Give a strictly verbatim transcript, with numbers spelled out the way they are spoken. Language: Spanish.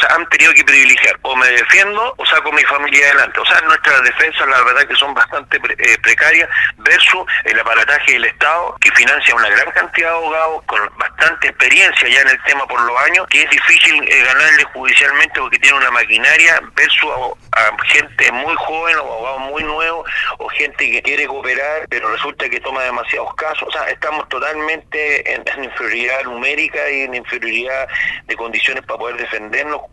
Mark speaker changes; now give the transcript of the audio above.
Speaker 1: sea, han tenido que privilegiar, o me defiendo o saco mi familia adelante. O sea, nuestras defensas, la verdad que son bastante pre eh, precarias, versus el aparataje del Estado, que financia una gran cantidad de abogados con bastante experiencia ya en el tema por los años, que es difícil eh, ganarle judicialmente porque tiene una maquinaria, versus a, a gente muy joven o abogados muy nuevos, o gente que quiere cooperar, pero resulta que toma demasiados casos. O sea, estamos totalmente en, en inferioridad numérica y en inferioridad de condiciones para poder defendernos